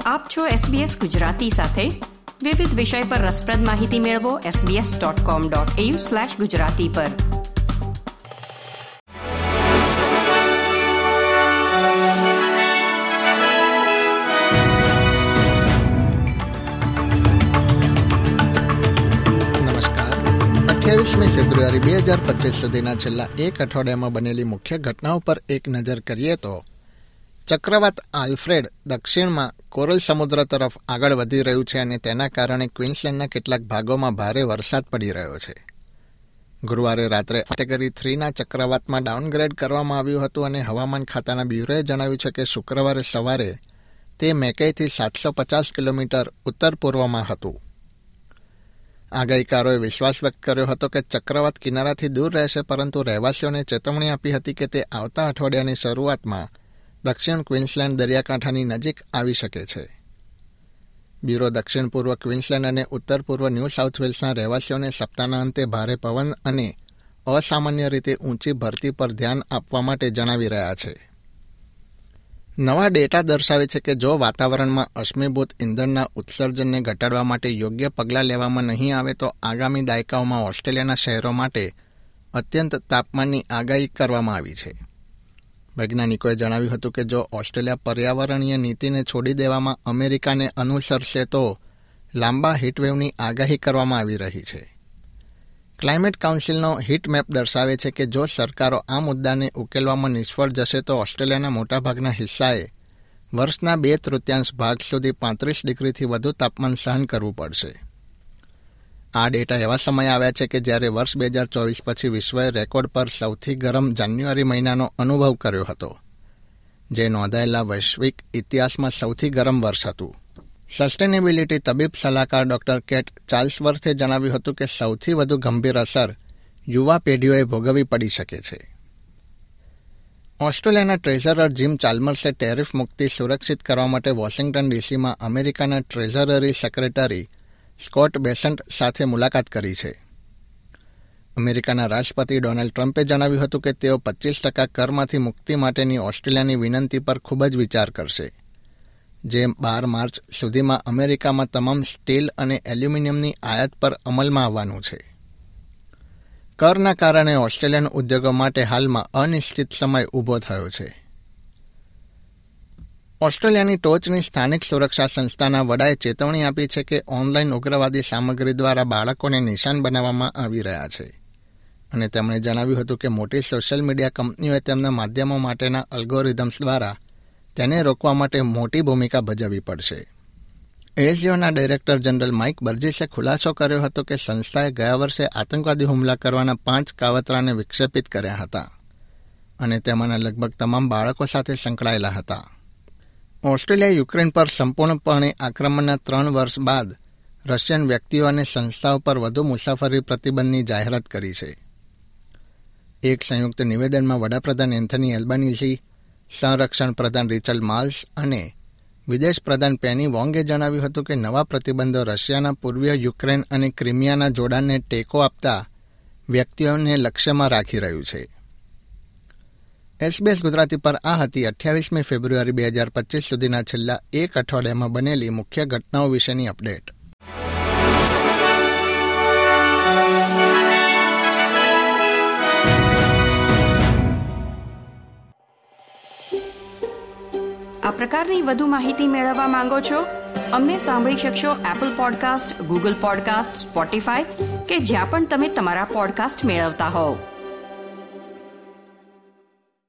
આપ છો SBS ગુજરાતી સાથે. વિવિધ વિષય પર રસપ્રદ માહિતી મેળવો sbs.com.au/gujarati પર. નમસ્કાર. 28મી ફેબ્રુઆરી 2025 સુધીના છેલ્લા એક અઠવાડિયામાં બનેલી મુખ્ય ઘટનાઓ પર એક નજર કરીએ તો ચક્રવાત આલ્ફ્રેડ દક્ષિણમાં કોરલ સમુદ્ર તરફ આગળ વધી રહ્યું છે અને તેના કારણે ક્વીન્સલેન્ડના કેટલાક ભાગોમાં ભારે વરસાદ પડી રહ્યો છે. ગુરુવારે રાત્રે કેટેગરી 3ના ચક્રવાતમાં ડાઉનગ્રેડ કરવામાં આવ્યું હતું અને હવામાન ખાતાના બ્યુરોએ જણાવ્યું છે કે શુક્રવારે સવારે તે મેકઈથી 750 કિલોમીટર ઉત્તર પૂર્વમાં હતું. આગાહીકારોએ વિશ્વાસ વ્યક્ત કર્યો હતો કે ચક્રવાત કિનારાથી દૂર રહેશે, પરંતુ રહેવાસીઓને ચેતવણી આપી હતી કે તે આવતા અઠવાડિયાની શરૂઆતમાં દક્ષિણ ક્વીન્સલેન્ડ દરિયાકાંઠાની નજીક આવી શકે છે. બ્યુરો દક્ષિણ પૂર્વ ક્વીન્સલેન્ડ અને ઉત્તર પૂર્વ ન્યૂ સાઉથ વેલ્સના રહેવાસીઓને સપ્તાહના અંતે ભારે પવન અને અસામાન્ય રીતે ઊંચી ભરતી પર ધ્યાન આપવા માટે જણાવી રહ્યા છે. નવા ડેટા દર્શાવે છે કે જો વાતાવરણમાં અશ્મિભૂત ઇંધણના ઉત્સર્જનને ઘટાડવા માટે યોગ્ય પગલાં લેવામાં નહીં આવે તો આગામી દાયકાઓમાં ઓસ્ટ્રેલિયાના શહેરો માટે અત્યંત તાપમાનની આગાહી કરવામાં આવી છે. વૈજ્ઞાનિકોએ જણાવ્યું હતું કે જો ઓસ્ટ્રેલિયા પર્યાવરણીય નીતિને છોડી દેવામાં અમેરિકાને અનુસરશે તો લાંબા હીટવેવની આગાહી કરવામાં આવી રહી છે. ક્લાઇમેટ કાઉન્સિલનો હીટ મેપ દર્શાવે છે કે જો સરકારો આ મુદ્દાને ઉકેલવામાં નિષ્ફળ જશે તો ઓસ્ટ્રેલિયાના મોટાભાગના હિસ્સાએ વર્ષના 2/3 ભાગ સુધી 35 ડિગ્રીથી વધુ તાપમાન સહન કરવું પડશે. આ ડેટા એવા સમયે આવ્યા છે કે જ્યારે વર્ષ 2024 પછી વિશ્વએ રેકોર્ડ પર સૌથી ગરમ જાન્યુઆરી મહિનાનો અનુભવ કર્યો હતો, જે નોંધાયેલા વૈશ્વિક ઇતિહાસમાં સૌથી ગરમ વર્ષ હતું. સસ્ટેનેબિલિટી તબીબ સલાહકાર ડોક્ટર કેટ ચાર્લ્સવર્થે જણાવ્યું હતું કે સૌથી વધુ ગંભીર અસર યુવા પેઢીઓએ ભોગવવી પડી શકે છે. ઓસ્ટ્રેલિયાના ટ્રેઝરર જીમ ચાલ્મર્સે ટેરિફ મુક્તિ સુરક્ષિત કરવા માટે વોશિંગ્ટન ડીસીમાં અમેરિકાના ટ્રેઝરરી સેક્રેટરી સ્કોટ બેસન્ટ સાથે મુલાકાત કરી છે. અમેરિકાના રાષ્ટ્રપતિ ડોનાલ્ડ ટ્રમ્પે જણાવ્યું હતું કે તેઓ 25% કરમાંથી મુક્તિ માટેની ઓસ્ટ્રેલિયાની વિનંતી પર ખૂબ જ વિચાર કરશે, જે 12 માર્ચ સુધીમાં અમેરિકામાં તમામ સ્ટીલ અને એલ્યુમિનિયમની આયાત પર અમલમાં આવવાનું છે. કરના કારણે ઓસ્ટ્રેલિયન ઉદ્યોગો માટે હાલમાં અનિશ્ચિત સમય ઊભો થયો છે. ઓસ્ટ્રેલિયાની ટોચની સ્થાનિક સુરક્ષા સંસ્થાના વડાએ ચેતવણી આપી છે કે ઓનલાઈન ઉગ્રવાદી સામગ્રી દ્વારા બાળકોને નિશાન બનાવવામાં આવી રહ્યા છે, અને તેમણે જણાવ્યું હતું કે મોટી સોશિયલ મીડિયા કંપનીઓએ તેમના માધ્યમો માટેના અલ્ગોરિધમ્સ દ્વારા તેને રોકવા માટે મોટી ભૂમિકા ભજવવી પડશે. એએસજીઓના ડાયરેક્ટર જનરલ માઇક બર્જીસે ખુલાસો કર્યો હતો કે સંસ્થાએ ગયા વર્ષે આતંકવાદી હુમલા કરવાના 5 કાવતરાને વિક્ષેપિત કર્યા હતા, અને તેમાંના લગભગ તમામ બાળકો સાથે સંકળાયેલા હતા. ઓસ્ટ્રેલિયા યુક્રેન પર સંપૂર્ણપણે આક્રમણના 3 વર્ષ બાદ રશિયન વ્યક્તિઓ અને સંસ્થાઓ પર વધુ મુસાફરી પ્રતિબંધની જાહેરાત કરી છે. એક સંયુક્ત નિવેદનમાં વડાપ્રધાન એન્થની એલ્બાનીઝી, સંરક્ષણ પ્રધાન રિચર્ડ માલ્સ અને વિદેશ પ્રધાન પેની વોંગે જણાવ્યું હતું કે નવા પ્રતિબંધો રશિયાના પૂર્વીય યુક્રેન અને ક્રિમિયાના જોડાણને ટેકો આપતા વ્યક્તિઓને લક્ષ્યમાં રાખી રહ્યું છે. SBS ગુજરાતી પર આ હતી 28મી ફેબ્રુઆરી 2025 સુધીના છેલ્લા એક અઠવાડિયામાં બનેલી મુખ્ય ઘટનાઓ વિશેની અપડેટ. આ પ્રકારની વધુ માહિતી મેળવવા માંગો છો? અમને સાંભળી શકશો Apple podcast, Google podcast, Spotify કે જ્યાં પણ તમે તમારા પોડકાસ્ટ મેળવતા હોવ.